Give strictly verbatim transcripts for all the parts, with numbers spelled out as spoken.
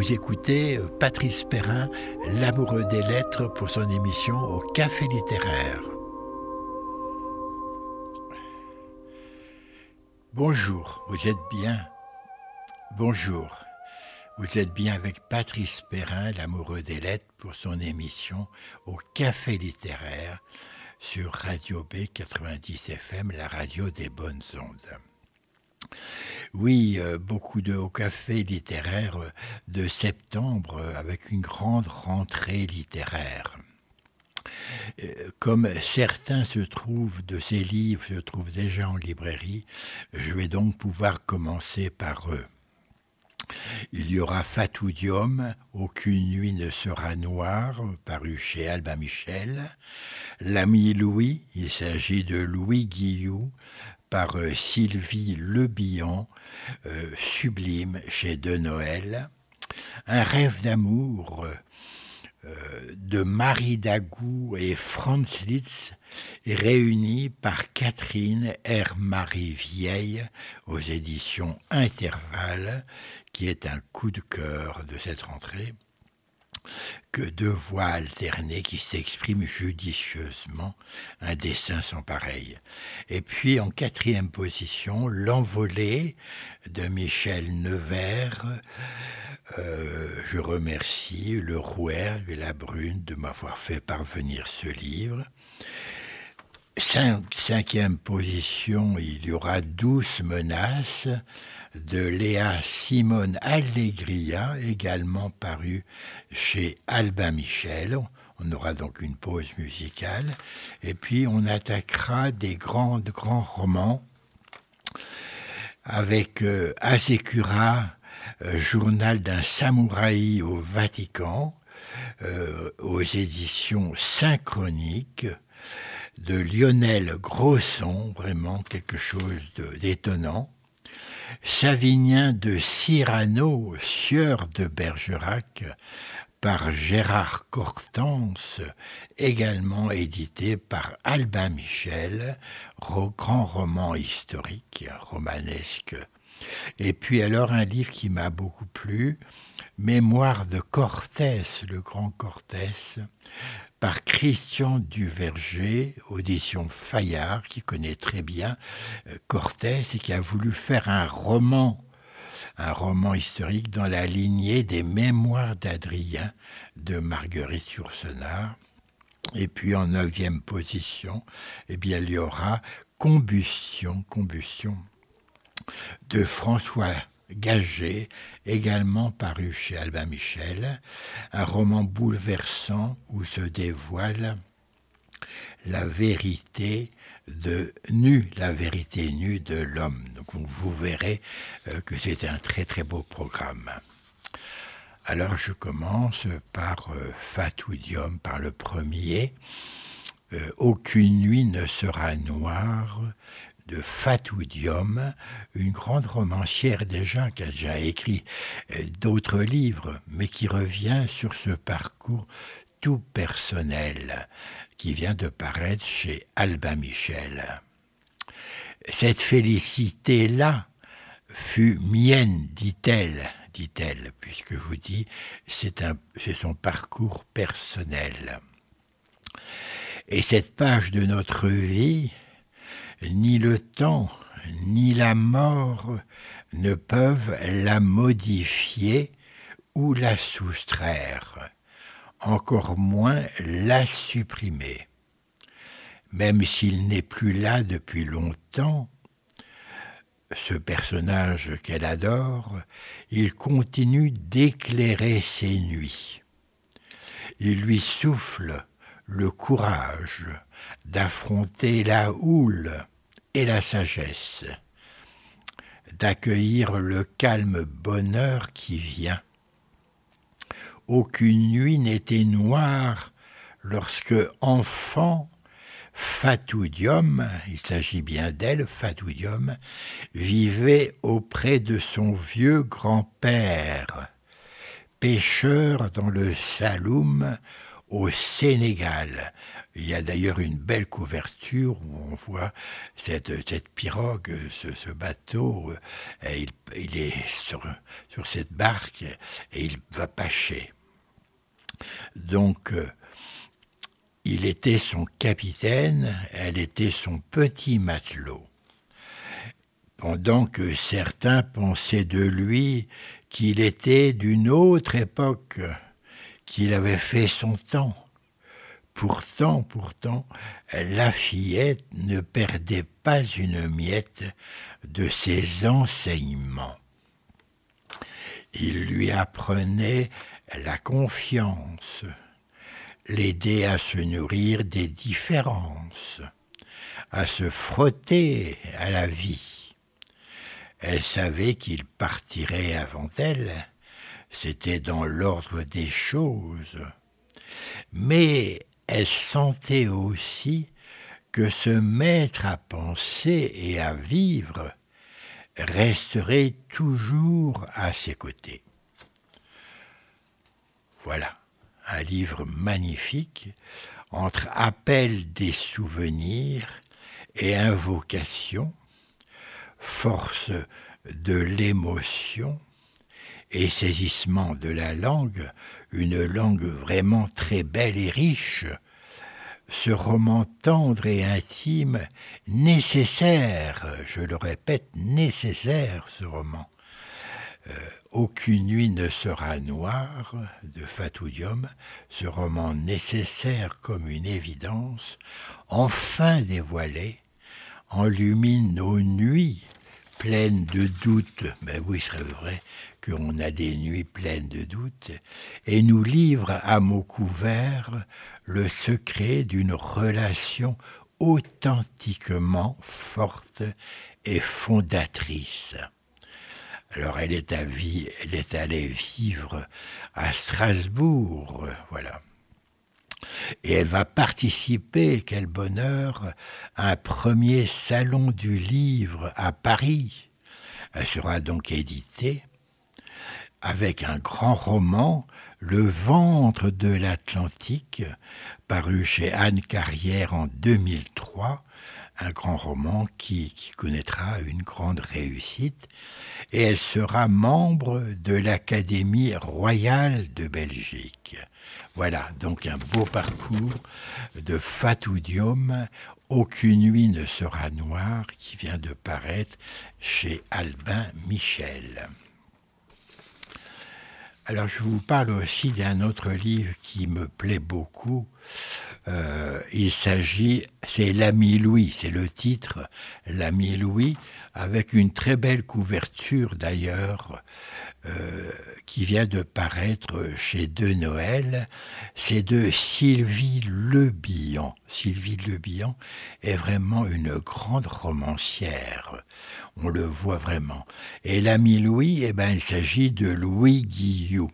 Vous écoutez Patrice Perrin, l'amoureux des lettres, pour son émission au Café littéraire. Bonjour, vous êtes bien. Bonjour, vous êtes bien avec Patrice Perrin, l'amoureux des lettres, pour son émission au Café littéraire sur Radio B quatre-vingt-dix F M, la radio des bonnes ondes. Oui, euh, beaucoup de hauts cafés littéraires de septembre euh, avec une grande rentrée littéraire. Euh, comme certains se trouvent de ces livres se trouvent déjà en librairie, je vais donc pouvoir commencer par eux. Il y aura Fatou Diome, Aucune nuit ne sera noire, paru chez Albin Michel. L'ami Louis, il s'agit de Louis Guillou, par euh, Sylvie Lebihan, euh, sublime chez De Noël. Un rêve d'amour euh, de Marie Dagou et Franz Liszt, réunis par Catherine R. Marie Vieille aux éditions Intervalle, qui est un coup de cœur de cette rentrée. Que deux voix alternées qui s'expriment judicieusement, un dessin sans pareil. Et puis en quatrième position, L'Envolée de Michel Nevers. Euh, je remercie le Rouergue, la Brune, de m'avoir fait parvenir ce livre. Cinq, cinquième position, il y aura Douce menace de Léa Simone Allegria, également paru chez Albin Michel. On aura donc une pause musicale. Et puis on attaquera des grands, grands romans avec euh, Hasekura, euh, Journal d'un samouraï au Vatican, euh, aux éditions Synchronique, de Lionel Grosson, vraiment quelque chose de, d'étonnant. Savinien de Cyrano, Sieur de Bergerac, par Gérard Cortance, également édité par Albin Michel, grand roman historique, romanesque. Et puis alors un livre qui m'a beaucoup plu, Mémoire de Cortés, le grand Cortés, par Christian Duverger, audition Fayard, qui connaît très bien Cortés et qui a voulu faire un roman, un roman historique dans la lignée des Mémoires d'Adrien de Marguerite Yourcenar. Et puis en neuvième position, eh bien, il y aura Combustion, Combustion de François Gagé, également paru chez Albin Michel, un roman bouleversant où se dévoile la vérité de nue, la vérité nue de l'homme. Donc vous verrez que c'est un très très beau programme. Alors je commence par euh, Fatou Diome, par le premier. Euh, Aucune nuit ne sera noire, de Fatou Diome, une grande romancière déjà, qui a déjà écrit euh, d'autres livres, mais qui revient sur ce parcours tout personnel, qui vient de paraître chez Albin Michel. Cette félicité-là fut mienne, dit-elle, dit-elle, puisque je vous dis, c'est, un, c'est son parcours personnel. Et cette page de notre vie, ni le temps, ni la mort ne peuvent la modifier ou la soustraire, encore moins la supprimer. Même s'il n'est plus là depuis longtemps, ce personnage qu'elle adore, il continue d'éclairer ses nuits. Il lui souffle le courage d'affronter la houle et la sagesse, d'accueillir le calme bonheur qui vient. Aucune nuit n'était noire lorsque, enfant, Fatou Diome, il s'agit bien d'elle, Fatou Diome, vivait auprès de son vieux grand-père, pêcheur dans le Saloum, au Sénégal. Il y a d'ailleurs une belle couverture où on voit cette, cette pirogue, ce, ce bateau, et il, il est sur, sur cette barque et il va pêcher. Donc, euh, il était son capitaine, elle était son petit matelot. Pendant que certains pensaient de lui qu'il était d'une autre époque, qu'il avait fait son temps. Pourtant, pourtant, la fillette ne perdait pas une miette de ses enseignements. Il lui apprenait la confiance, l'aidait à se nourrir des différences, à se frotter à la vie. Elle savait qu'il partirait avant elle, c'était dans l'ordre des choses. Mais elle sentait aussi que se mettre à penser et à vivre resterait toujours à ses côtés. Voilà, un livre magnifique, entre appel des souvenirs et invocation, force de l'émotion et saisissement de la langue, une langue vraiment très belle et riche, ce roman tendre et intime, nécessaire, je le répète, nécessaire ce roman. Euh, Aucune nuit ne sera noire, de Fatou Diome, ce roman nécessaire comme une évidence, enfin dévoilé, enlumine nos nuits pleines de doutes, ben oui, ce serait vrai qu'on a des nuits pleines de doutes, et nous livre à mots couverts le secret d'une relation authentiquement forte et fondatrice. Alors elle est, à vie, elle est allée vivre à Strasbourg, voilà. Et elle va participer, quel bonheur, à un premier salon du livre à Paris. Elle sera donc éditée avec un grand roman, Le ventre de l'Atlantique, paru chez Anne Carrière en deux mille trois, un grand roman qui, qui connaîtra une grande réussite, et elle sera membre de l'Académie royale de Belgique. Voilà, donc un beau parcours de Fatou Diome, Aucune nuit ne sera noire, qui vient de paraître chez Albin Michel. Alors je vous parle aussi d'un autre livre qui me plaît beaucoup. Euh, il s'agit, c'est L'ami Louis, c'est le titre, L'ami Louis, avec une très belle couverture d'ailleurs, euh, qui vient de paraître chez De Noël. C'est de Sylvie Le Bihan. Sylvie Le Bihan est vraiment une grande romancière. On le voit vraiment. Et L'ami Louis, eh ben, il s'agit de Louis Guillou.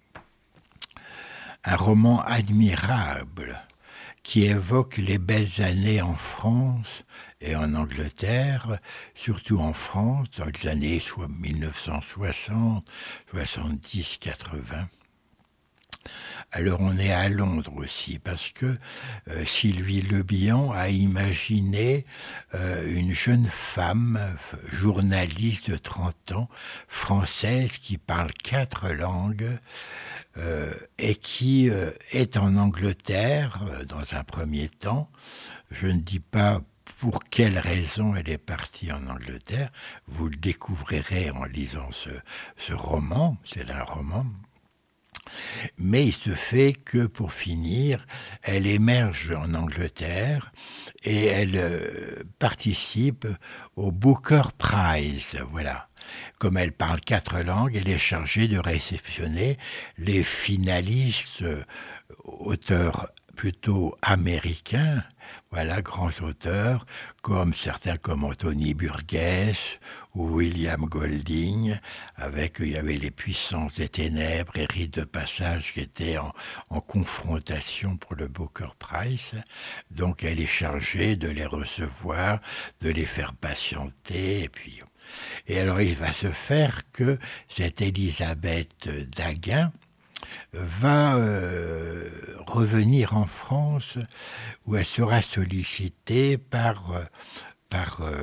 Un roman admirable qui évoque les belles années en France et en Angleterre, surtout en France, dans les années soit mille neuf cent soixante, soixante-dix, quatre-vingts. Alors on est à Londres aussi, parce que euh, Sylvie Le Bihan a imaginé euh, une jeune femme, journaliste de trente ans, française, qui parle quatre langues, euh, et qui euh, est en Angleterre, euh, dans un premier temps. Je ne dis pas pour quelle raison elle est partie en Angleterre, vous le découvrirez en lisant ce, ce roman, c'est un roman. Mais il se fait que, pour finir, elle émerge en Angleterre et elle euh, participe au Booker Prize, voilà. Comme elle parle quatre langues, elle est chargée de réceptionner les finalistes, euh, auteurs plutôt américains, voilà, grands auteurs, comme certains comme Anthony Burgess ou William Golding, avec, il y avait Les Puissances des Ténèbres et Rites de Passage qui étaient en, en confrontation pour le Booker Prize. Donc elle est chargée de les recevoir, de les faire patienter, et puis... Et alors il va se faire que cette Élisabeth Daguin, va euh, revenir en France où elle sera sollicitée par, euh, par euh,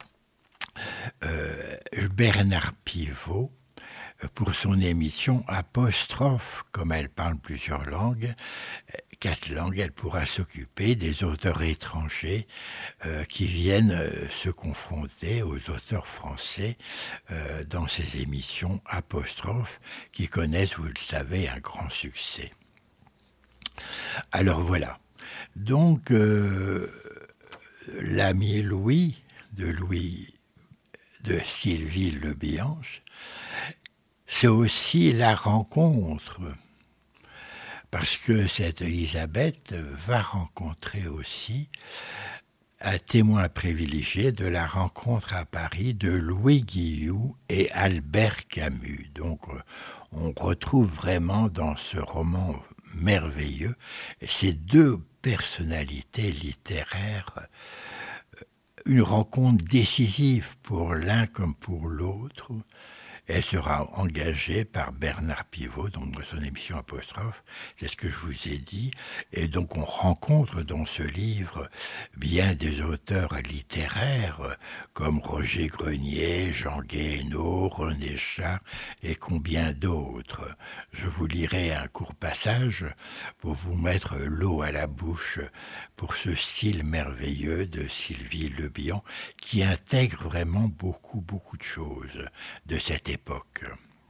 euh, Bernard Pivot pour son émission Apostrophe. Comme elle parle plusieurs langues, quatre langues, elle pourra s'occuper des auteurs étrangers euh, qui viennent euh, se confronter aux auteurs français euh, dans ces émissions Apostrophe qui connaissent, vous le savez, un grand succès. Alors voilà. Donc, euh, l'ami Louis, de Louis de Sylvie Le Bihanche, c'est aussi la rencontre, parce que cette Élisabeth va rencontrer aussi un témoin privilégié de la rencontre à Paris de Louis Guillou et Albert Camus. Donc on retrouve vraiment dans ce roman merveilleux ces deux personnalités littéraires, une rencontre décisive pour l'un comme pour l'autre. Elle sera engagée par Bernard Pivot, donc dans son émission Apostrophe, c'est ce que je vous ai dit. Et donc on rencontre dans ce livre bien des auteurs littéraires comme Roger Grenier, Jean Guéhenno, René Char et combien d'autres. Je vous lirai un court passage pour vous mettre l'eau à la bouche pour ce style merveilleux de Sylvie Le Bihan qui intègre vraiment beaucoup, beaucoup de choses de cette époque.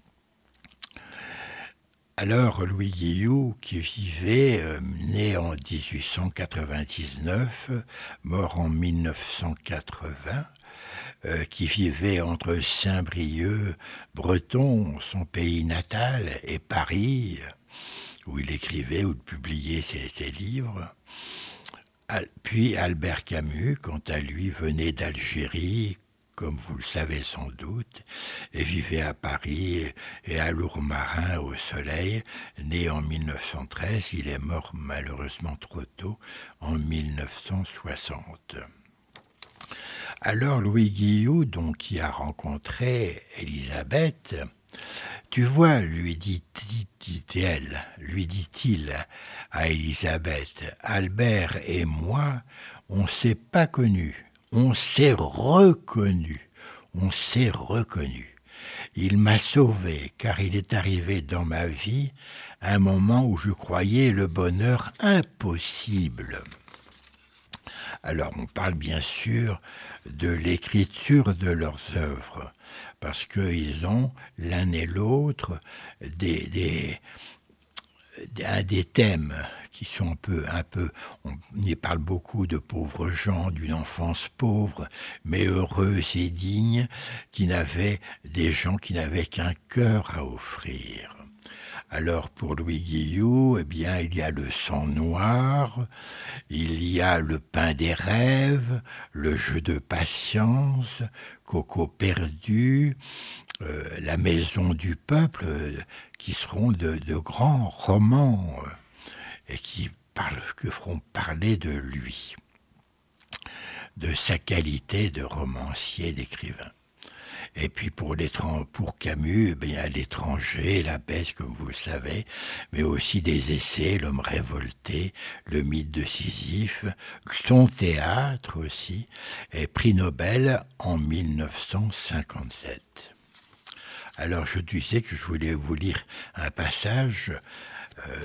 Alors, Louis Guillou, qui vivait, euh, né en dix-huit cent quatre-vingt-dix-neuf, mort en mille neuf cent quatre-vingts, euh, qui vivait entre Saint-Brieuc, Breton, son pays natal, et Paris, où il écrivait ou publiait ses, ses livres. Puis Albert Camus, quant à lui, venait d'Algérie, comme vous le savez sans doute, et vivait à Paris et à Lourmarin au Soleil. Né en mille neuf cent treize, il est mort malheureusement trop tôt, en mille neuf cent soixante. Alors Louis Guillou, donc, qui a rencontré Élisabeth, tu vois, lui dit-elle, lui dit-il à Élisabeth, Albert et moi, on ne s'est pas connus, on s'est reconnus, on s'est reconnus. Il m'a sauvé, car il est arrivé dans ma vie un moment où je croyais le bonheur impossible. Alors on parle bien sûr de l'écriture de leurs œuvres, parce qu'ils ont l'un et l'autre des, des, des, des thèmes qui sont un peu, un peu, on y parle beaucoup de pauvres gens, d'une enfance pauvre, mais heureuse et digne, qui n'avaient, des gens qui n'avaient qu'un cœur à offrir. Alors pour Louis Guillou, eh bien, il y a le sang noir, il y a le pain des rêves, le jeu de patience, Coco perdu, euh, la maison du peuple, euh, qui seront de, de grands romans euh, et qui parlent, que feront parler de lui, de sa qualité de romancier, d'écrivain. Et puis pour, pour Camus, eh bien, l'étranger, la bête, comme vous le savez, mais aussi des essais, L'homme révolté, le mythe de Sisyphe, son théâtre aussi, et prix Nobel en mille neuf cent cinquante-sept. Alors je disais que je voulais vous lire un passage euh,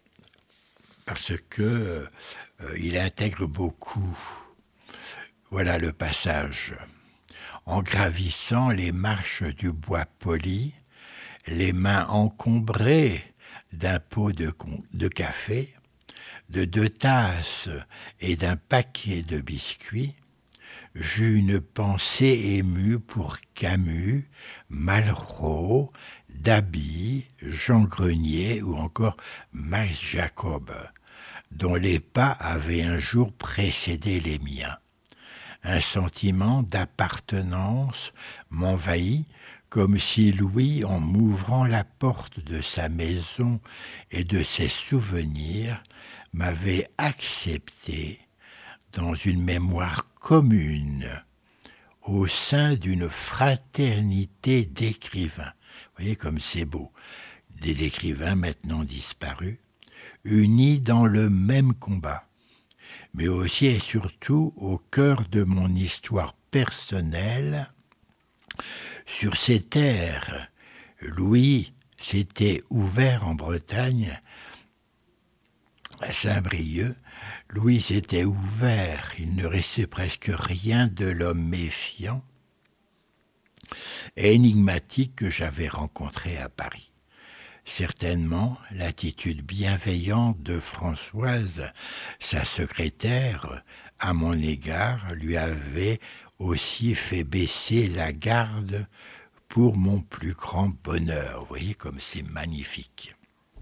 parce que euh, il intègre beaucoup. Voilà le passage. En gravissant les marches du bois poli, les mains encombrées d'un pot de, de café, de deux tasses et d'un paquet de biscuits, j'eus une pensée émue pour Camus, Malraux, Daby, Jean Grenier ou encore Max Jacob, dont les pas avaient un jour précédé les miens. Un sentiment d'appartenance m'envahit, comme si Louis, en m'ouvrant la porte de sa maison et de ses souvenirs, m'avait accepté dans une mémoire commune, au sein d'une fraternité d'écrivains. Vous voyez comme c'est beau. des écrivains maintenant disparus, unis dans le même combat, mais aussi et surtout au cœur de mon histoire personnelle. Sur ces terres, Louis s'était ouvert en Bretagne, à Saint-Brieuc. Louis s'était ouvert, il ne restait presque rien de l'homme méfiant et énigmatique que j'avais rencontré à Paris. Certainement, l'attitude bienveillante de Françoise, sa secrétaire, à mon égard, lui avait aussi fait baisser la garde pour mon plus grand bonheur. Vous voyez comme c'est magnifique.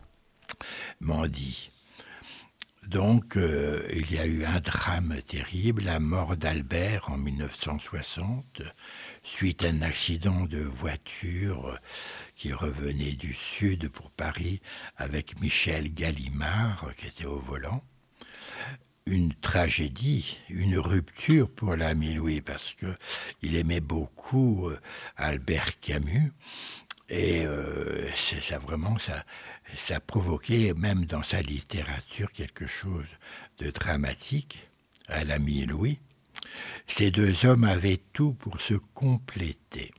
M'en dit. Donc, euh, il y a eu un drame terrible, la mort d'Albert en mille neuf cent soixante, suite à un accident de voiture qui revenait du sud pour Paris avec Michel Gallimard qui était au volant. Une tragédie, une rupture pour l'ami Louis parce qu'il aimait beaucoup euh, Albert Camus et euh, c'est ça vraiment ça, ça provoquait même dans sa littérature quelque chose de dramatique à l'ami Louis. Ces deux hommes avaient tout pour se compléter.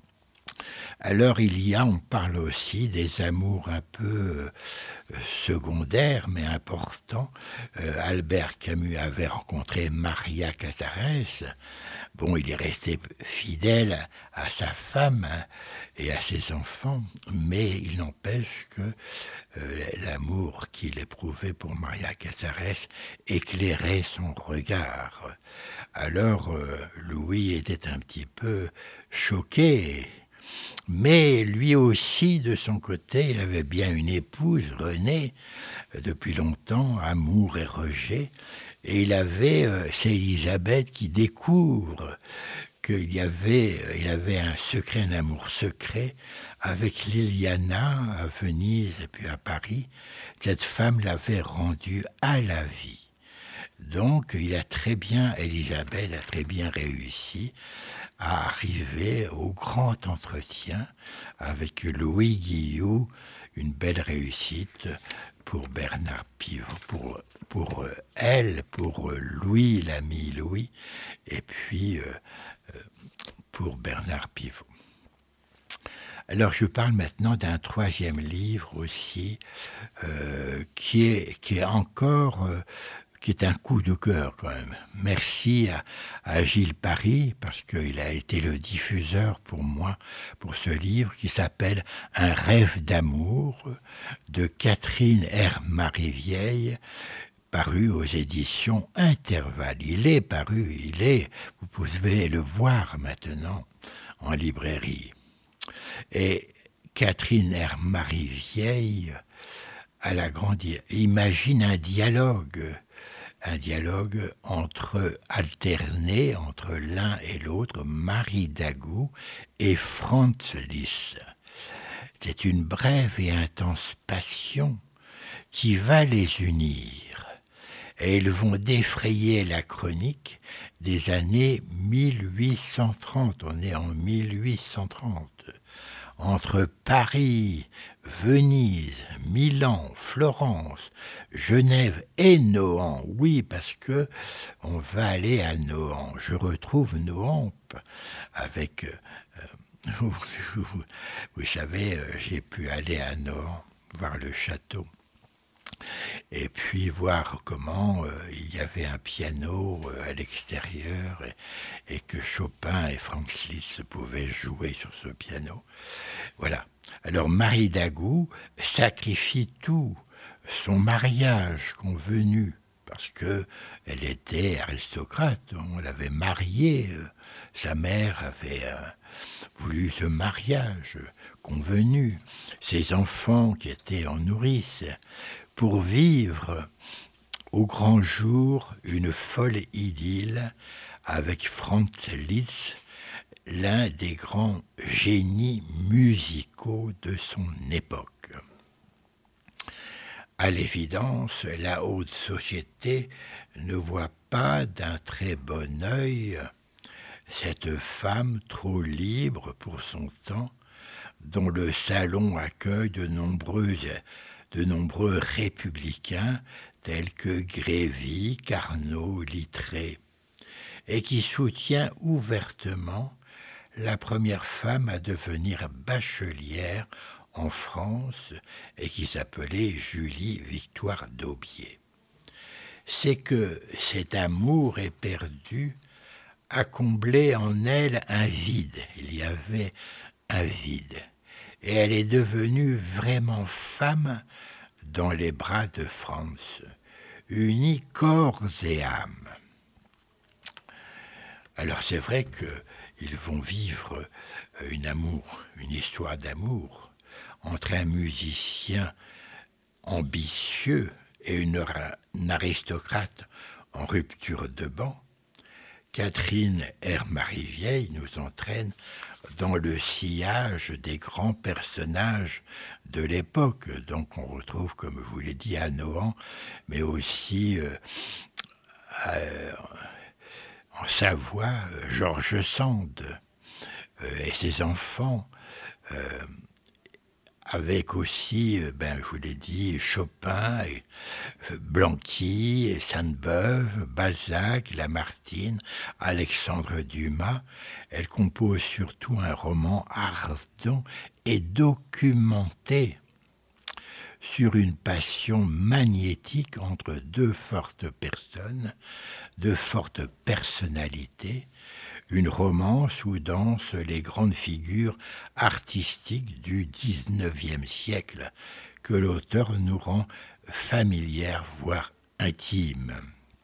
Alors il y a, on parle aussi des amours un peu euh, secondaires mais importants. Euh, Albert Camus avait rencontré Maria Casares. Bon, il est resté fidèle à sa femme hein, et à ses enfants, mais il n'empêche que euh, l'amour qu'il éprouvait pour Maria Casares éclairait son regard. Alors euh, Louis était un petit peu choqué. Mais lui aussi, de son côté, il avait bien une épouse, Renée, depuis longtemps, amour et rejet. Et il avait, euh, c'est Élisabeth qui découvre qu'il y avait, il avait un secret, un amour secret avec Liliana à Venise et puis à Paris. Cette femme l'avait rendu à la vie. Donc, il a très bien, Élisabeth a très bien réussi à arriver au grand entretien avec Louis Guillot, une belle réussite pour Bernard Pivot, pour, pour elle, pour Louis, l'ami Louis, et puis euh, pour Bernard Pivot. Alors je parle maintenant d'un troisième livre aussi, euh, qui, est, qui est encore... Euh, qui est un coup de cœur quand même. Merci à, à Gilles Paris, parce qu'il a été le diffuseur pour moi, pour ce livre qui s'appelle « Un rêve d'amour » de Catherine R. Marivieille, paru aux éditions Intervalle. Il est paru, il est, vous pouvez le voir maintenant en librairie. Et Catherine R. Marivieille, à la grande, imagine un dialogue un dialogue entre alterné entre l'un et l'autre, Marie Dagout et Franz Liszt. C'est une brève et intense passion qui va les unir, et ils vont défrayer la chronique des années mille huit cent trente. On est en mille huit cent trente. Entre Paris, Venise, Milan, Florence, Genève et Nohant. Oui, parce que on va aller à Nohant. Je retrouve Nohant avec... Euh, vous, vous savez, j'ai pu aller à Nohant, voir le château. Et puis voir comment euh, il y avait un piano euh, à l'extérieur et, et que Chopin et Franz Liszt pouvaient jouer sur ce piano. Voilà. Alors Marie Dagout sacrifie tout, son mariage convenu, parce que elle était aristocrate, on l'avait mariée, euh, sa mère avait euh, voulu ce mariage convenu, ses enfants qui étaient en nourrice, pour vivre au grand jour une folle idylle avec Franz Liszt, l'un des grands génies musicaux de son époque. À l'évidence, la haute société ne voit pas d'un très bon œil cette femme trop libre pour son temps, dont le salon accueille de, nombreuses, de nombreux républicains tels que Grévy, Carnot, Littré, et qui soutient ouvertement la première femme à devenir bachelière en France et qui s'appelait Julie Victoire d'Aubier. C'est que cet amour éperdu a comblé en elle un vide. Il y avait un vide. Et elle est devenue vraiment femme dans les bras de Franz, unie corps et âme. Alors c'est vrai qu'ils vont vivre une amour, une histoire d'amour entre un musicien ambitieux et une, une aristocrate en rupture de ban. Catherine R. Marivieille nous entraîne dans le sillage des grands personnages de l'époque. Donc on retrouve, comme je vous l'ai dit, à Nohant, mais aussi euh, euh, en Savoie, euh, George Sand euh, et ses enfants, euh, avec aussi, ben, je vous l'ai dit, Chopin, et Blanqui, et Sainte-Beuve, Balzac, Lamartine, Alexandre Dumas. Elle compose surtout un roman ardent et documenté sur une passion magnétique entre deux fortes personnes, deux fortes personnalités, une romance où dansent les grandes figures artistiques du dix-neuvième siècle, que l'auteur nous rend familières, voire intimes.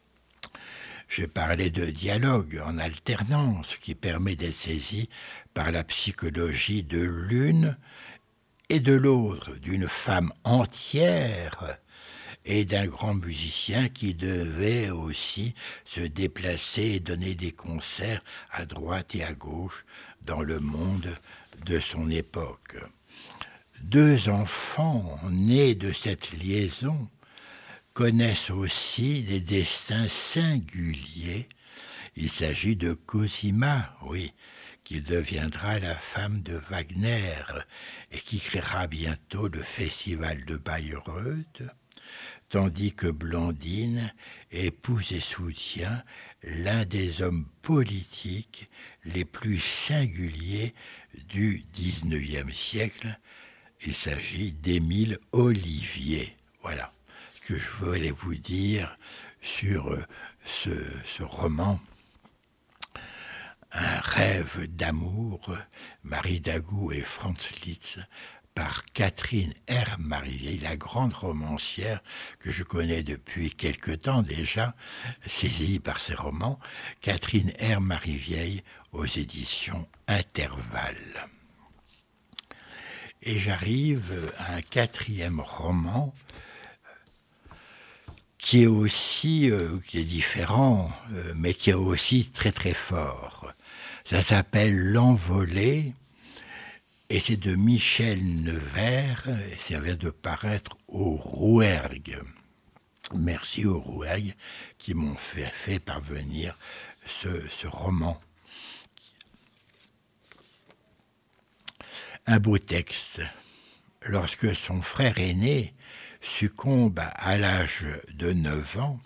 Je parlais de dialogue en alternance qui permet d'être saisi par la psychologie de l'une et de l'autre, d'une femme entière et d'un grand musicien qui devait aussi se déplacer et donner des concerts à droite et à gauche dans le monde de son époque. Deux enfants nés de cette liaison connaissent aussi des destins singuliers. Il s'agit de Cosima, oui, qui deviendra la femme de Wagner et qui créera bientôt le festival de Bayreuth, tandis que Blandine épouse et soutient l'un des hommes politiques les plus singuliers du dix-neuvième siècle. Il s'agit d'Émile Ollivier. Voilà ce que je voulais vous dire sur ce, ce roman. Un rêve d'amour, Marie Dagout et Franz Liszt, par Catherine R. Marivieille, la grande romancière que je connais depuis quelque temps déjà, saisie par ses romans, Catherine R. Marivieille aux éditions Intervalle. Et j'arrive à un quatrième roman qui est aussi, euh, qui est différent, euh, mais qui est aussi très très fort. Ça s'appelle L'Envolée, et c'est de Michel Nevers, et ça vient de paraître au Rouergue. Merci aux Rouergue qui m'ont fait, fait parvenir ce, ce roman. Un beau texte. Lorsque son frère aîné succombe à l'âge de neuf ans,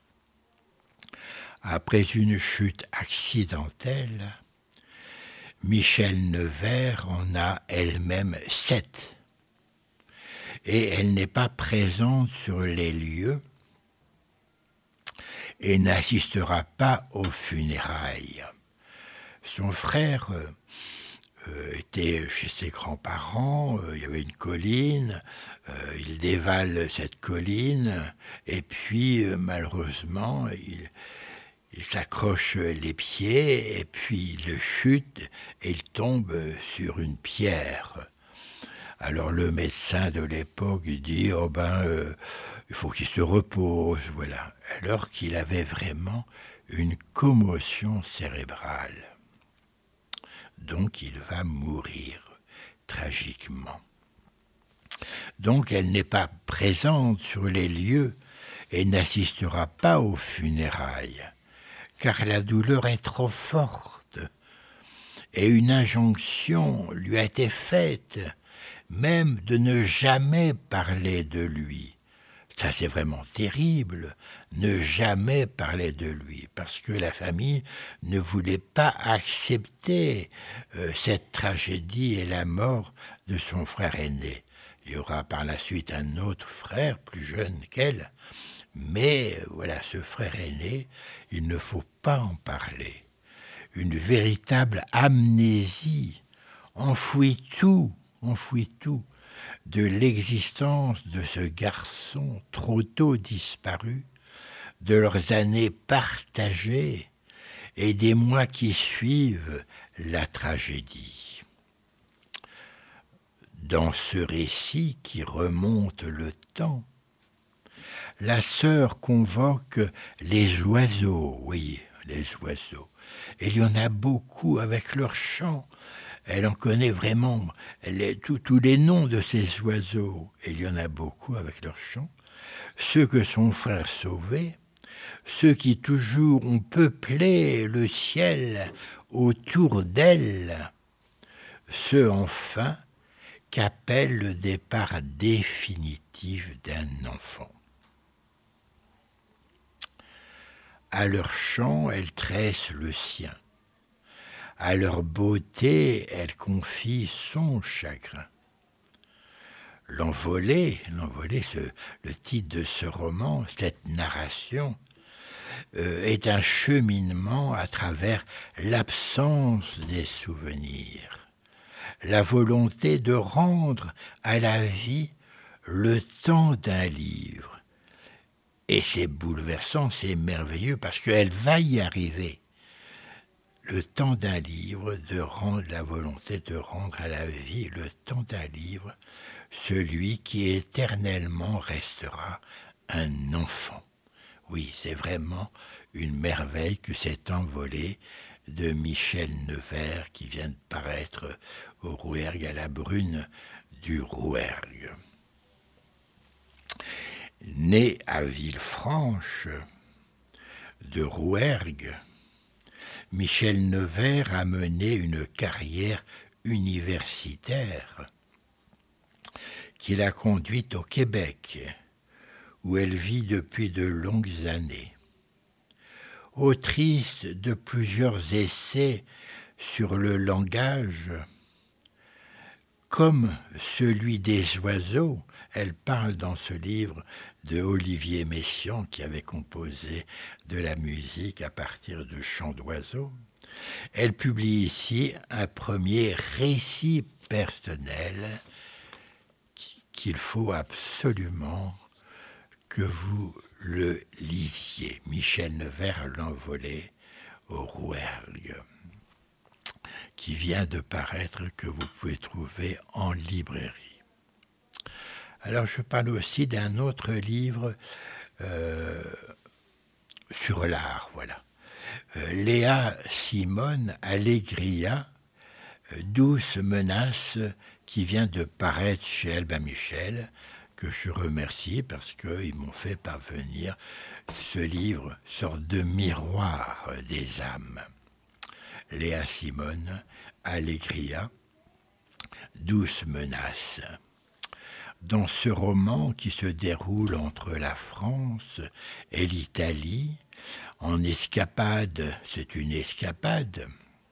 après une chute accidentelle, Michel Nevers en a elle-même sept. Et elle n'est pas présente sur les lieux et n'assistera pas aux funérailles. Son frère euh, était chez ses grands-parents, euh, il y avait une colline, euh, il dévale cette colline, et puis euh, malheureusement, il... Il s'accroche les pieds et puis il chute et il tombe sur une pierre. Alors le médecin de l'époque dit « Oh ben, euh, il faut qu'il se repose, voilà. » Alors qu'il avait vraiment une commotion cérébrale. Donc il va mourir tragiquement. Donc elle n'est pas présente sur les lieux et n'assistera pas aux funérailles, car la douleur est trop forte. et une injonction lui a été faite, même de ne jamais parler de lui. Ça, c'est vraiment terrible, ne jamais parler de lui, parce que la famille ne voulait pas accepter euh, cette tragédie et la mort de son frère aîné. Il y aura par la suite un autre frère, plus jeune qu'elle, mais voilà, ce frère aîné, il ne faut pas en parler. Une véritable amnésie enfouit tout, enfouit tout de l'existence de ce garçon trop tôt disparu, de leurs années partagées et des mois qui suivent la tragédie. Dans ce récit qui remonte le temps, la sœur convoque les oiseaux, oui, les oiseaux. Et il y en a beaucoup avec leur chant. Elle en connaît vraiment les, tous les noms de ces oiseaux. Et il y en a beaucoup avec leur chant. Ceux que son frère sauvait, ceux qui toujours ont peuplé le ciel autour d'elle, ceux enfin qu'appelle le départ définitif d'un enfant. À leur chant, elle tresse le sien. À leur beauté, elle confie son chagrin. L'envolée, l'envolée, ce, le titre de ce roman, cette narration, euh, est un cheminement à travers l'absence des souvenirs, la volonté de rendre à la vie le temps d'un livre. Et c'est bouleversant, c'est merveilleux, parce qu'elle va y arriver. Le temps d'un livre, de rendre la volonté de rendre à la vie le temps d'un livre, celui qui éternellement restera un enfant. Oui, c'est vraiment une merveille que cette envolée de Michel Nevers qui vient de paraître au Rouergue, à la Brune du Rouergue. Né à Villefranche de Rouergue, Michel Nevers a mené une carrière universitaire qui l'a conduite au Québec, où elle vit depuis de longues années. Autrice de plusieurs essais sur le langage, comme celui des oiseaux, elle parle dans ce livre de Olivier Messiaen qui avait composé de la musique à partir de chants d'oiseaux. Elle publie ici un premier récit personnel qu'il faut absolument que vous le lisiez. Michel Nevers, L'Envolée au Rouergue, qui vient de paraître, que vous pouvez trouver en librairie. Alors je parle aussi d'un autre livre euh, sur l'art, voilà. Euh, Léa Simone, Allegria, euh, Douce menace, qui vient de paraître chez Albin Michel, que je remercie parce qu'ils m'ont fait parvenir ce livre, sorte de miroir des âmes. Léa Simone, Allegria, Douce menace. Dans ce roman qui se déroule entre la France et l'Italie, en escapade, c'est une escapade.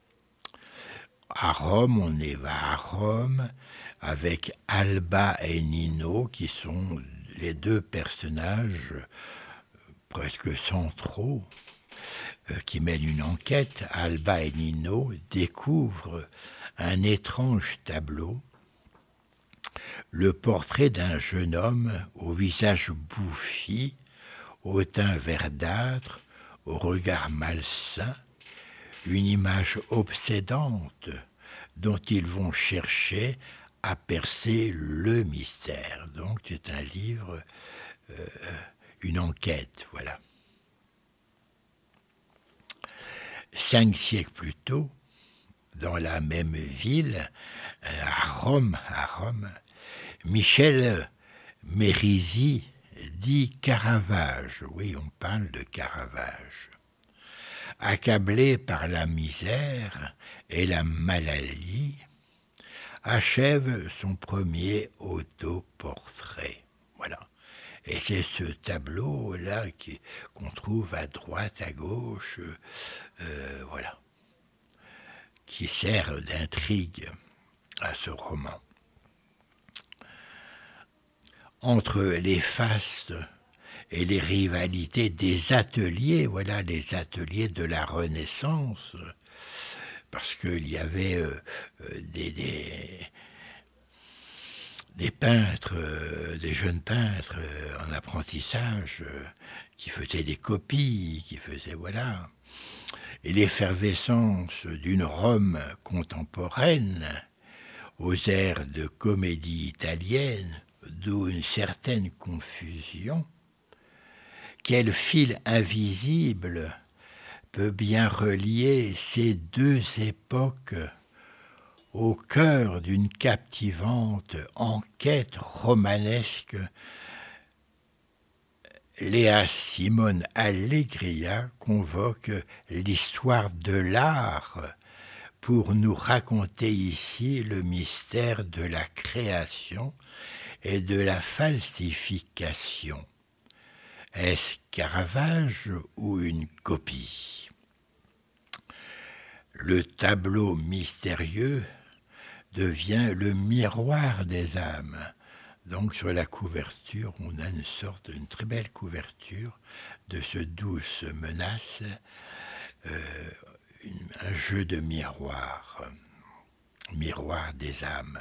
À Rome, on y va à Rome, avec Alba et Nino, qui sont les deux personnages presque centraux, euh, qui mènent une enquête. Alba et Nino découvrent un étrange tableau, le portrait d'un jeune homme au visage bouffi, au teint verdâtre, au regard malsain, une image obsédante dont ils vont chercher à percer le mystère. Donc c'est un livre, euh, une enquête, voilà. Cinq siècles plus tôt, dans la même ville, à Rome, à Rome, Michel Mérisy dit Caravage. Oui, on parle de Caravage. accablé par la misère et la maladie, achève son premier autoportrait. Voilà. Et c'est ce tableau-là qu'on trouve à droite, à gauche, euh, voilà, qui sert d'intrigue à ce roman. Entre les fastes et les rivalités des ateliers, voilà, les ateliers de la Renaissance, parce qu'il y avait euh, des, des, des peintres, euh, des jeunes peintres euh, en apprentissage euh, qui faisaient des copies, qui faisaient, voilà. Et l'effervescence d'une Rome contemporaine, aux airs de comédie italienne, d'où une certaine confusion. Quel fil invisible peut bien relier ces deux époques au cœur d'une captivante enquête romanesque? Léa Simone Allegria convoque l'histoire de l'art pour nous raconter ici le mystère de la création et de la falsification. Est-ce Caravage ou une copie? Le tableau mystérieux devient le miroir des âmes. Donc sur la couverture, on a une sorte, une très belle couverture de ce douce menace, euh, une, un jeu de miroir, miroir des âmes.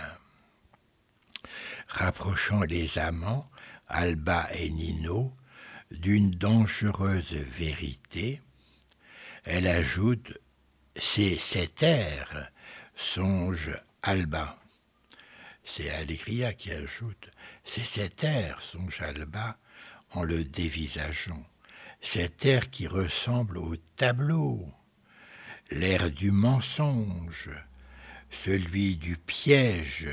Rapprochant les amants, Alba et Nino, d'une dangereuse vérité, elle ajoute « c'est cet air, songe Alba ». C'est Allegria qui ajoute « c'est cet air, songe Alba, en le dévisageant, cet air qui ressemble au tableau, l'air du mensonge, celui du piège,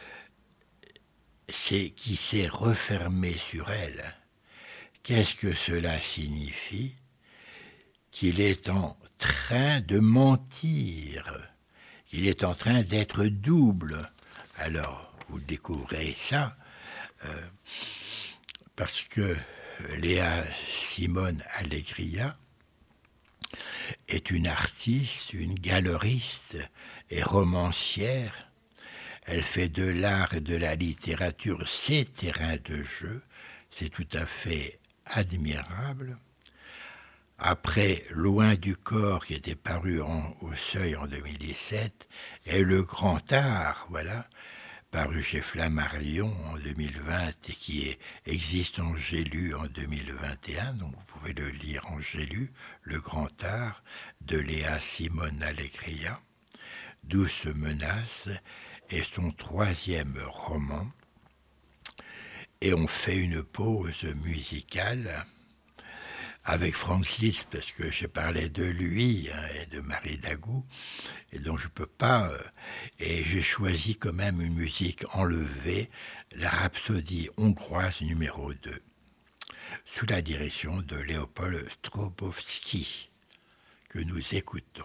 c'est qui s'est refermé sur elle. Qu'est-ce que cela signifie? Qu'il est en train de mentir, qu'il est en train d'être double. » Alors, vous découvrez ça euh, parce que Léa Simone Allegria est une artiste, une galeriste et romancière. Elle fait de l'art et de la littérature ses terrains de jeu. C'est tout à fait admirable. Après Loin du corps, qui était paru en, au Seuil en deux mille dix-sept, et Le Grand Art, voilà, paru chez Flammarion en deux mille vingt et qui est, existe en J'ai lu en deux mille vingt et un, donc vous pouvez le lire en J'ai lu, Le Grand Art de Léa Simone Allegria. Douce menace est son troisième roman. Et on fait une pause musicale avec Franz Liszt, parce que j'ai parlé de lui hein, et de Marie Dagou, et donc je ne peux pas... Euh, et j'ai choisi quand même une musique enlevée, la Rhapsodie hongroise numéro deux, sous la direction de Léopold Strobowski, que nous écoutons.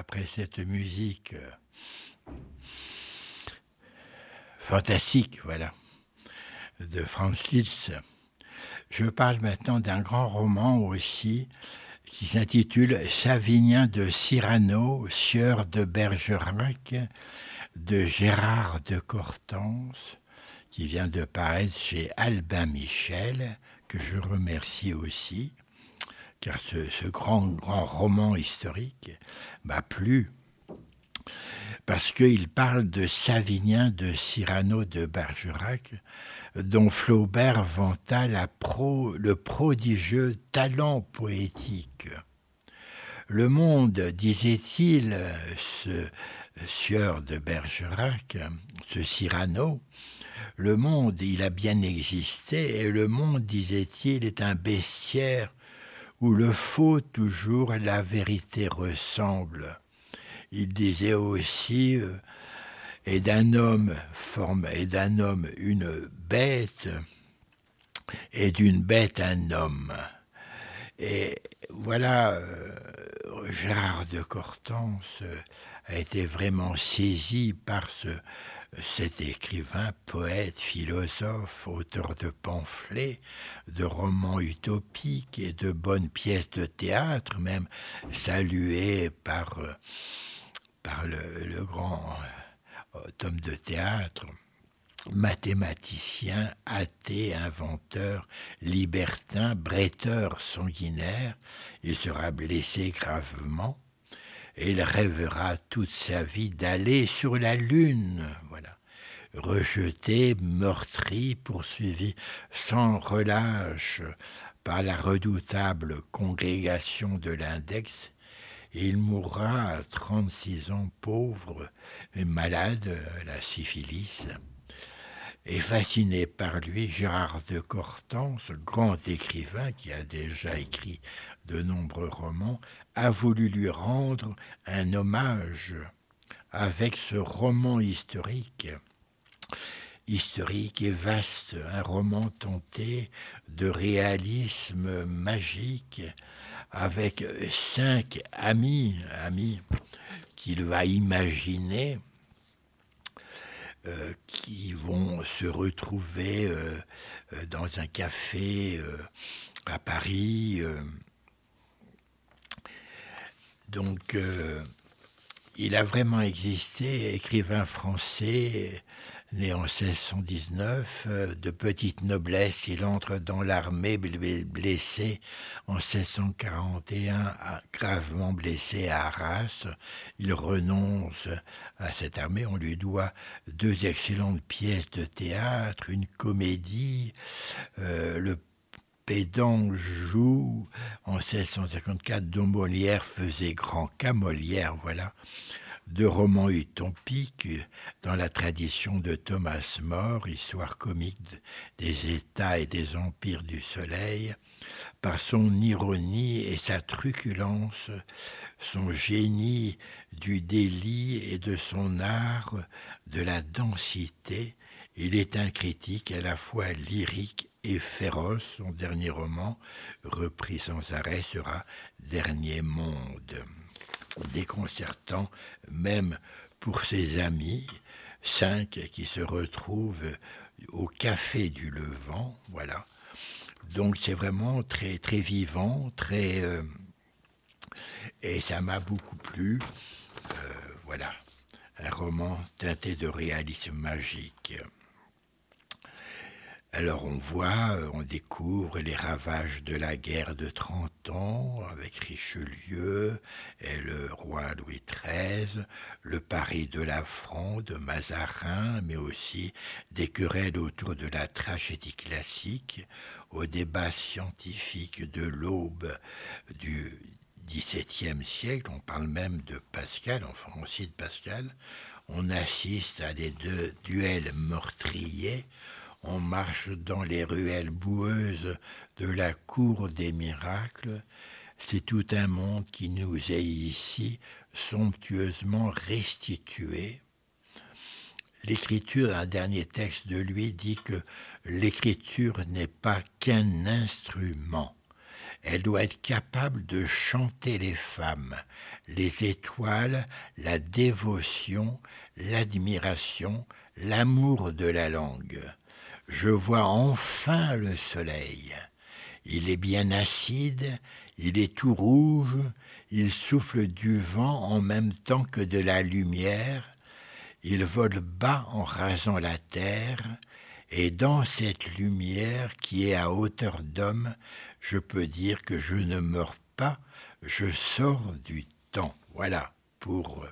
après cette musique euh, fantastique, voilà, de Franz Liszt, je parle maintenant d'un grand roman aussi qui s'intitule Savinien de Cyrano, sieur de Bergerac, de Gérard de Cortance, qui vient de paraître chez Albin Michel, que je remercie aussi, car ce, ce grand, grand roman historique m'a plu, parce qu'il parle de Savinien de Cyrano de Bergerac, dont Flaubert vanta la pro, le prodigieux talent poétique. Le monde, disait-il, ce sieur de Bergerac, ce Cyrano, le monde, il a bien existé, et le monde, disait-il, est un bestiaire où le faux toujours la vérité ressemble. Il disait aussi, euh, et d'un homme forme, et d'un homme une bête, et d'une bête un homme. Et voilà, euh, Gérard de Cortance euh, a été vraiment saisi par ce, cet écrivain, poète, philosophe, auteur de pamphlets, de romans utopiques et de bonnes pièces de théâtre, même salué par, euh, par le, le grand euh, homme de théâtre, mathématicien, athée, inventeur, libertin, bretteur sanguinaire. Il sera blessé gravement et il rêvera toute sa vie d'aller sur la Lune. Voilà. Rejeté, meurtri, poursuivi sans relâche par la redoutable congrégation de l'Index, il mourra à trente-six ans pauvre et malade, la syphilis. Et fasciné par lui, Gérard de Cortance, grand écrivain qui a déjà écrit de nombreux romans, a voulu lui rendre un hommage avec ce roman historique, historique et vaste, un roman tenté de réalisme magique, avec cinq amis, amis qu'il va imaginer, Euh, qui vont se retrouver euh, euh, dans un café euh, à Paris. Euh. Donc, euh, il a vraiment existé, écrivain français, né en seize cent dix-neuf, euh, de petite noblesse. Il entre dans l'armée blessé en seize cent quarante et un, gravement blessé à Arras. Il renonce à cette armée. On lui doit deux excellentes pièces de théâtre, une comédie, euh, le Pédant joue en seize cent cinquante-quatre, dont Molière faisait grand cas, Molière, voilà, de romans utopiques dans la tradition de Thomas More, histoire comique des États et des empires du soleil, par son ironie et sa truculence, son génie du délit et de son art de la densité. Il est un critique à la fois lyrique et féroce. Son dernier roman, repris sans arrêt, sera Dernier monde. Déconcertant même pour ses amis, cinq qui se retrouvent au Café du Levant, voilà. Donc c'est vraiment très, très vivant, très... Euh, et ça m'a beaucoup plu. Euh, voilà, un roman teinté de réalisme magique. Alors on voit, on découvre les ravages de la guerre de trente ans avec Richelieu et le roi Louis treize, le Paris de la Fronde, Mazarin, mais aussi des querelles autour de la tragédie classique, au débat scientifique de l'aube du dix-septième siècle. On parle même de Pascal, enfin on cite Pascal. On assiste à des deux duels meurtriers. On marche dans les ruelles boueuses de la cour des miracles. C'est tout un monde qui nous est ici somptueusement restitué. L'écriture, un dernier texte de lui, dit que l'écriture n'est pas qu'un instrument. Elle doit être capable de chanter les femmes, les étoiles, la dévotion, l'admiration, l'amour de la langue. Je vois enfin le soleil. Il est bien acide, il est tout rouge, il souffle du vent en même temps que de la lumière, il vole bas en rasant la terre, et dans cette lumière qui est à hauteur d'homme, je peux dire que je ne meurs pas, je sors du temps. Voilà pour,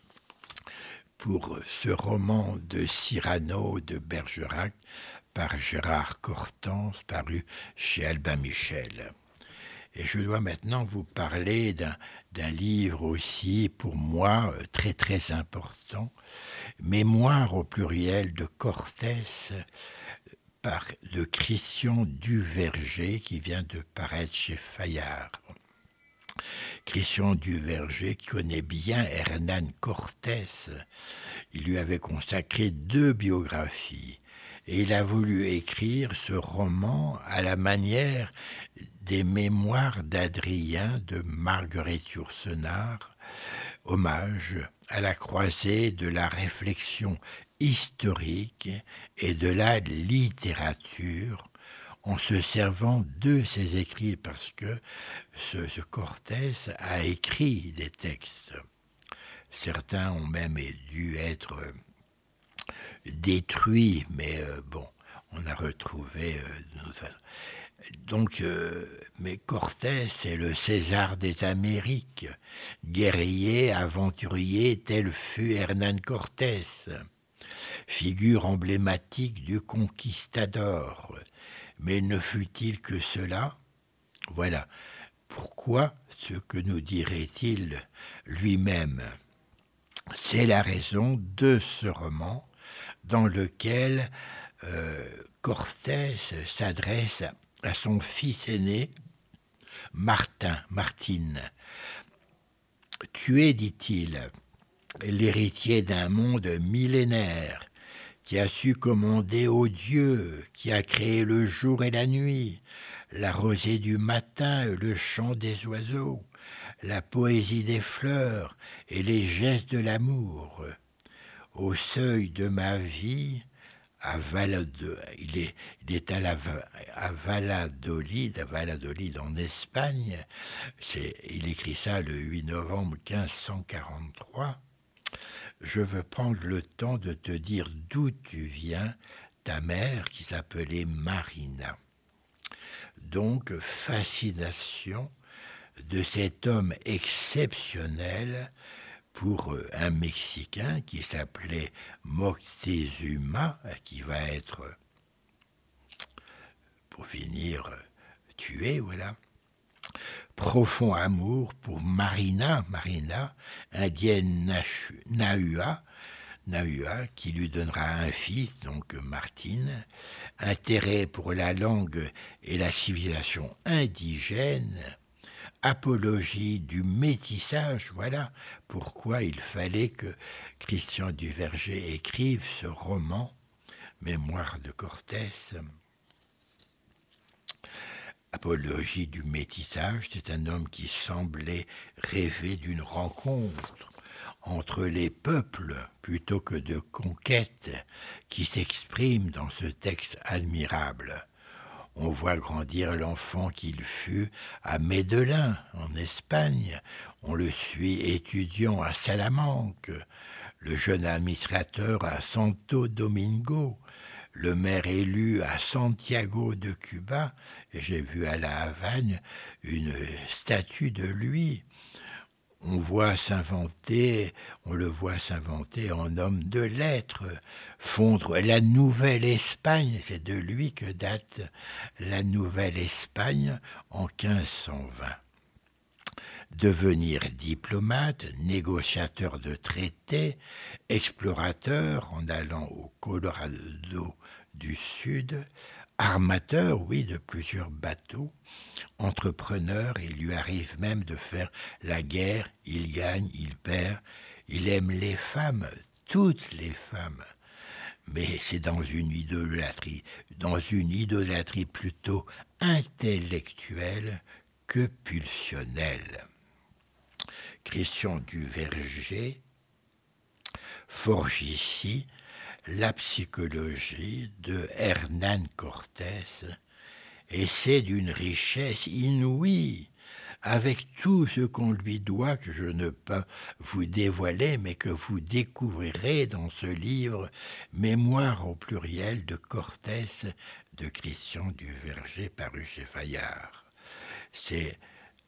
pour ce roman de Cyrano de Bergerac par Gérard Cortens, paru chez Albin Michel. Et je dois maintenant vous parler d'un, d'un livre aussi, pour moi, très très important, Mémoire au pluriel de Cortès, par, de Christian Duverger, qui vient de paraître chez Fayard. Christian Duverger connaît bien Hernán Cortés. Il lui avait consacré deux biographies. Et il a voulu écrire ce roman à la manière des Mémoires d'Adrien de Marguerite Yourcenar, hommage à la croisée de la réflexion historique et de la littérature, en se servant de ses écrits, parce que ce, ce Cortés a écrit des textes. Certains ont même dû être détruits, mais euh, bon, on a retrouvé... Euh, donc, euh, mais Cortés est le César des Amériques, guerrier, aventurier, tel fut Hernán Cortés, figure emblématique du conquistador. Mais ne fut-il que cela? Voilà. Pourquoi? Ce que nous dirait-il lui-même? C'est la raison de ce roman dans lequel euh, Cortés s'adresse à son fils aîné, Martin, Martine. Tu es, dit-il, l'héritier d'un monde millénaire, qui a su commander aux dieux, qui a créé le jour et la nuit, la rosée du matin et le chant des oiseaux, la poésie des fleurs et les gestes de l'amour. Au seuil de ma vie, à Valladolid, il est, il est à, la, à Valladolid, à Valladolid en Espagne, c'est, il écrit ça le huit novembre quinze cent quarante-trois, je veux prendre le temps de te dire d'où tu viens, ta mère qui s'appelait Marina. Donc, fascination de cet homme exceptionnel pour un Mexicain qui s'appelait Moctezuma, qui va être, pour finir, tué, voilà. Profond amour pour Marina, Marina, indienne Nahua, Nahua, qui lui donnera un fils, donc Martine, intérêt pour la langue et la civilisation indigène, apologie du métissage, voilà pourquoi il fallait que Christian Duverger écrive ce roman, Mémoire de Cortés. Apologie du métissage, c'est un homme qui semblait rêver d'une rencontre entre les peuples plutôt que de conquête qui s'exprime dans ce texte admirable. On voit grandir l'enfant qu'il fut à Medellín, en Espagne. On le suit étudiant à Salamanque, le jeune administrateur à Santo Domingo, le maire élu à Santiago de Cuba, et j'ai vu à La Havane une statue de lui. On voit s'inventer, on le voit s'inventer en homme de lettres, fondre la nouvelle Espagne, c'est de lui que date la nouvelle Espagne en quinze cent vingt. Devenir diplomate, négociateur de traités, explorateur en allant au Colorado du Sud, armateur, oui, de plusieurs bateaux, entrepreneur, il lui arrive même de faire la guerre, il gagne, il perd, il aime les femmes, toutes les femmes, mais c'est dans une idolâtrie, dans une idolâtrie plutôt intellectuelle que pulsionnelle. Christian Duverger forge ici la psychologie de Hernán Cortés, et c'est d'une richesse inouïe, avec tout ce qu'on lui doit, que je ne peux vous dévoiler, mais que vous découvrirez dans ce livre « Mémoires au pluriel de Cortés » de Christian Duverger, paru chez Fayard. C'est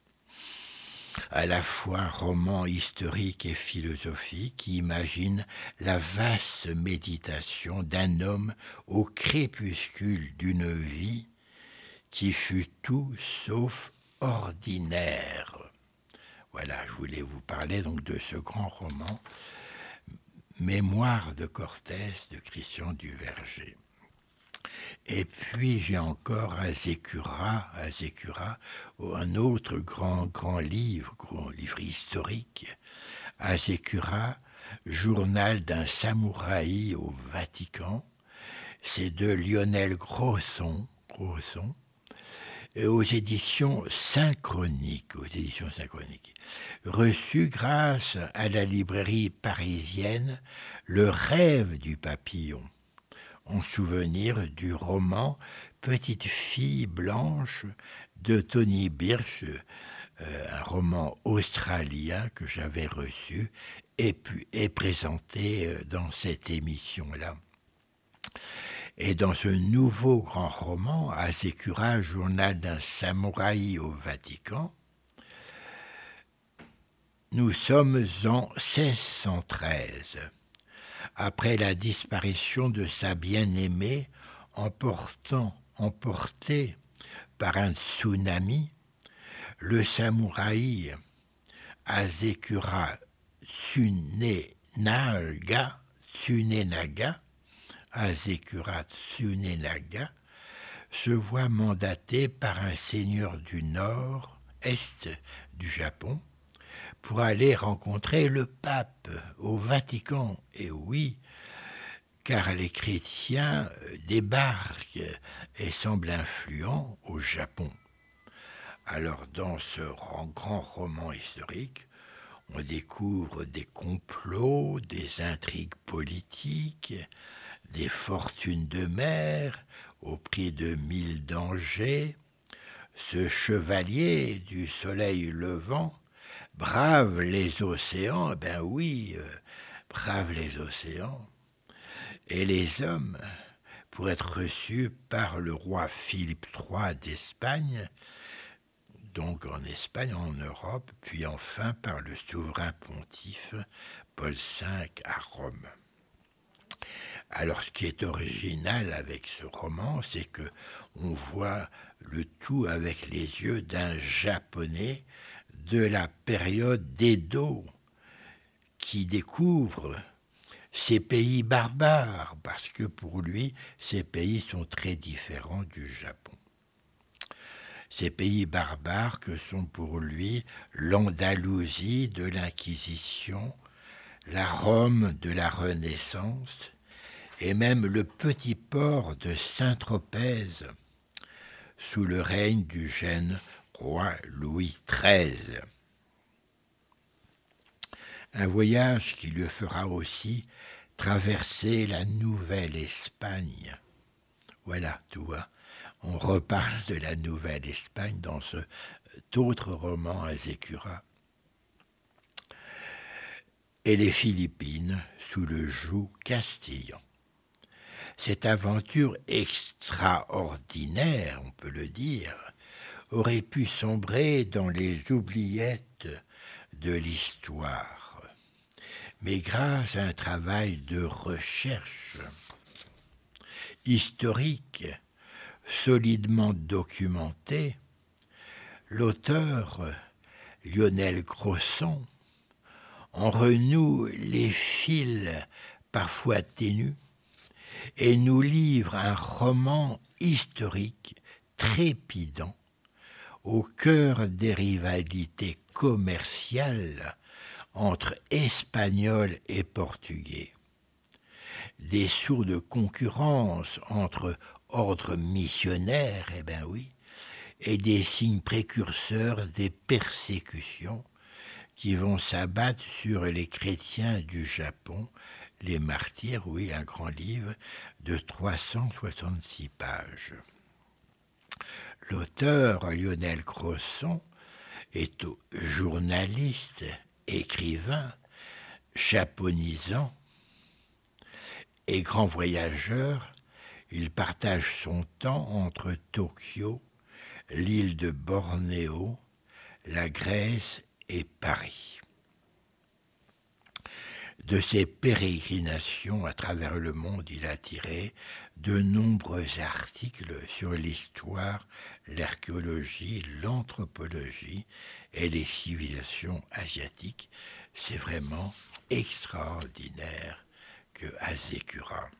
à la fois roman historique et philosophique qui imagine la vaste méditation d'un homme au crépuscule d'une vie qui fut tout sauf ordinaire. Voilà, je voulais vous parler donc de ce grand roman Mémoires de Cortés de Christian Duverger. Et puis j'ai encore Azécura, Azécura, un autre grand, grand livre, grand livre historique, Azécura, journal d'un samouraï au Vatican. C'est de Lionel Grosson, Grosson, et aux éditions Synchroniques, aux éditions Synchroniques, reçu grâce à la librairie parisienne Le Rêve du Papillon, en souvenir du roman Petite fille blanche de Tony Birch, euh, un roman australien que j'avais reçu et, pu, et présenté dans cette émission-là. Et dans ce nouveau grand roman, Azécura, journal d'un samouraï au Vatican, nous sommes en seize cent treize. Après la disparition de sa bien-aimée, emportant, emporté par un tsunami, le samouraï Azécura Tsunenaga, Tsunenaga, Azécura Tsunenaga, se voit mandaté par un seigneur du nord-est du Japon pour aller rencontrer le pape au Vatican. Et oui, car les chrétiens débarquent et semblent influents au Japon. Alors dans ce grand roman historique, on découvre des complots, des intrigues politiques, des fortunes de mer au prix de mille dangers. Ce chevalier du soleil levant brave les océans, ben oui, euh, brave les océans, et les hommes, pour être reçus par le roi Philippe trois d'Espagne, donc en Espagne, en Europe, puis enfin par le souverain pontife Paul cinq à Rome. Alors, ce qui est original avec ce roman, c'est que on voit le tout avec les yeux d'un Japonais de la période d'Edo, qui découvre ces pays barbares, parce que pour lui, ces pays sont très différents du Japon. Ces pays barbares que sont pour lui l'Andalousie de l'Inquisition, la Rome de la Renaissance, et même le petit port de Saint-Tropez, sous le règne du jeune roi Louis treize. Un voyage qui lui fera aussi traverser la Nouvelle-Espagne. Voilà, tu vois, on reparle de la Nouvelle-Espagne dans cet autre roman Azécura. Et les Philippines sous le joug castillan. Cette aventure extraordinaire, on peut le dire, aurait pu sombrer dans les oubliettes de l'histoire. Mais grâce à un travail de recherche historique solidement documenté, l'auteur Lionel Grosson en renoue les fils parfois ténus et nous livre un roman historique trépidant au cœur des rivalités commerciales entre Espagnols et Portugais, des sourdes concurrences entre ordres missionnaires, eh ben oui, et des signes précurseurs des persécutions qui vont s'abattre sur les chrétiens du Japon, les martyrs, oui, un grand livre de trois cent soixante-six pages. L'auteur, Lionel Crosson, est journaliste, écrivain, japonisant et grand voyageur. Il partage son temps entre Tokyo, l'île de Bornéo, la Grèce et Paris. De ses pérégrinations à travers le monde, il a tiré de nombreux articles sur l'histoire, l'archéologie, l'anthropologie et les civilisations asiatiques. C'est vraiment extraordinaire que Hasekura.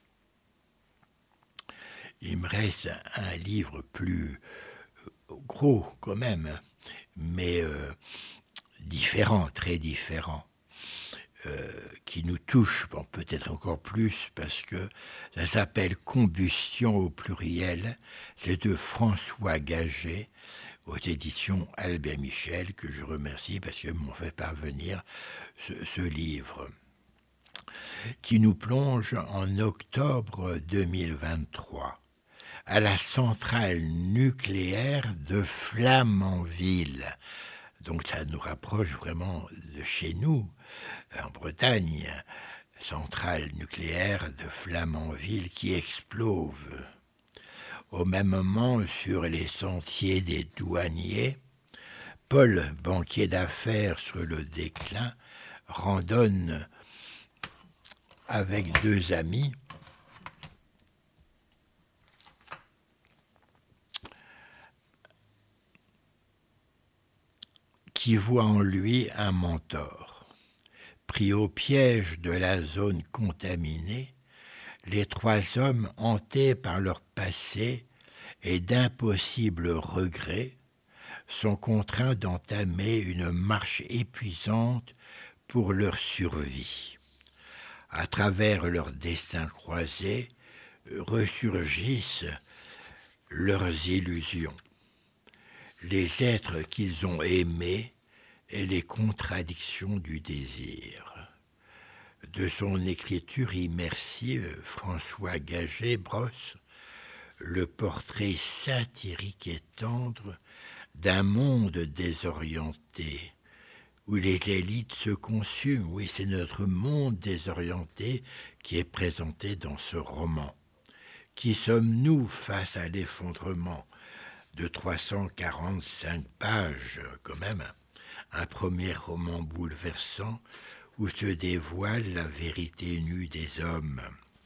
Il me reste un livre plus gros quand même, mais euh, différent, très différent, euh, qui nous touche, bon, peut-être encore plus, parce que ça s'appelle Combustion au pluriel. C'est de François Gaget, aux éditions Albert Michel, que je remercie parce qu'ils m'ont fait parvenir ce, ce livre, qui nous plonge en octobre deux mille vingt-trois à la centrale nucléaire de Flamanville. Donc ça nous rapproche vraiment de chez nous, en Bretagne, centrale nucléaire de Flamanville qui explose. Au même moment, sur les sentiers des douaniers, Paul, banquier d'affaires sur le déclin, randonne avec deux amis qui voient en lui un mentor. Pris au piège de la zone contaminée, les trois hommes, hantés par leur passé et d'impossibles regrets, sont contraints d'entamer une marche épuisante pour leur survie. À travers leurs destins croisés, ressurgissent leurs illusions, les êtres qu'ils ont aimés et les contradictions du désir. De son écriture immersive, François Gaget brosse le portrait satirique et tendre d'un monde désorienté, où les élites se consument. Oui, c'est notre monde désorienté qui est présenté dans ce roman. Qui sommes-nous face à l'effondrement de trois cent quarante-cinq pages, quand même, un premier roman bouleversant où se dévoile la vérité nue des hommes.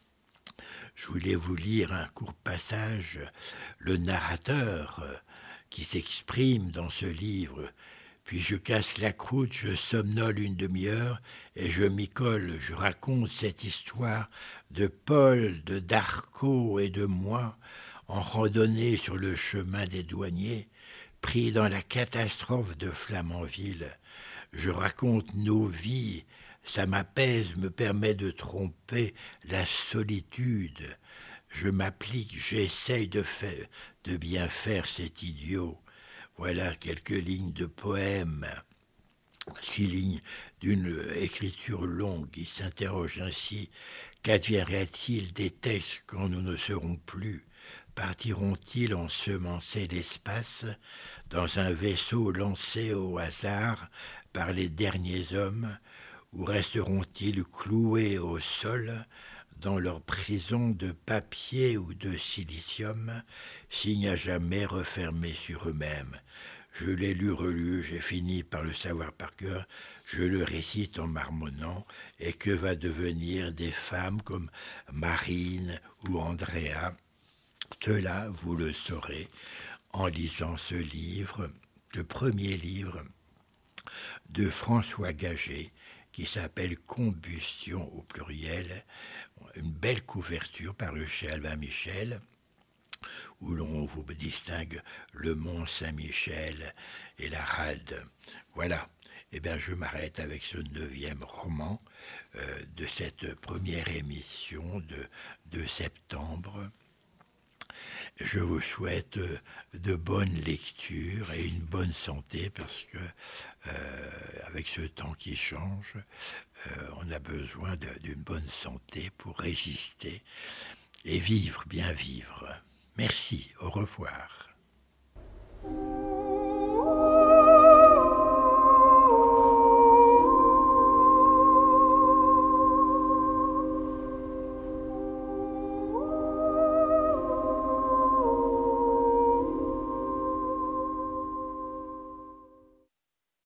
Je voulais vous lire un court passage, le narrateur qui s'exprime dans ce livre. Puis je casse la croûte, je somnole une demi-heure et je m'y colle. Je raconte cette histoire de Paul, de Darco et de moi, en randonnée sur le chemin des douaniers, pris dans la catastrophe de Flamanville. Je raconte nos vies, ça m'apaise, me permet de tromper la solitude. Je m'applique, j'essaye de, faire, de bien faire, cet idiot. Voilà quelques lignes de poème, six lignes d'une écriture longue qui s'interroge ainsi. Qu'adviendrait-il des textes quand nous ne serons plus? Partiront-ils ensemencer l'espace dans un vaisseau lancé au hasard par les derniers hommes, ou resteront-ils cloués au sol dans leur prison de papier ou de silicium, signe à jamais refermé sur eux-mêmes? Je l'ai lu, relu, j'ai fini par le savoir par cœur, je le récite en marmonnant, et que va devenir des femmes comme Marine ou Andrea? Cela, vous le saurez en lisant ce livre, le premier livre de François Gaget, qui s'appelle Combustion au pluriel, une belle couverture parue chez Albin Michel, où l'on vous distingue le Mont Saint-Michel et la Rade. Voilà, eh bien je m'arrête avec ce neuvième roman euh, de cette première émission de, de septembre. Je vous souhaite de bonnes lectures et une bonne santé parce que euh, avec ce temps qui change, euh, on a besoin d'une bonne santé pour résister et vivre, bien vivre. Merci, au revoir.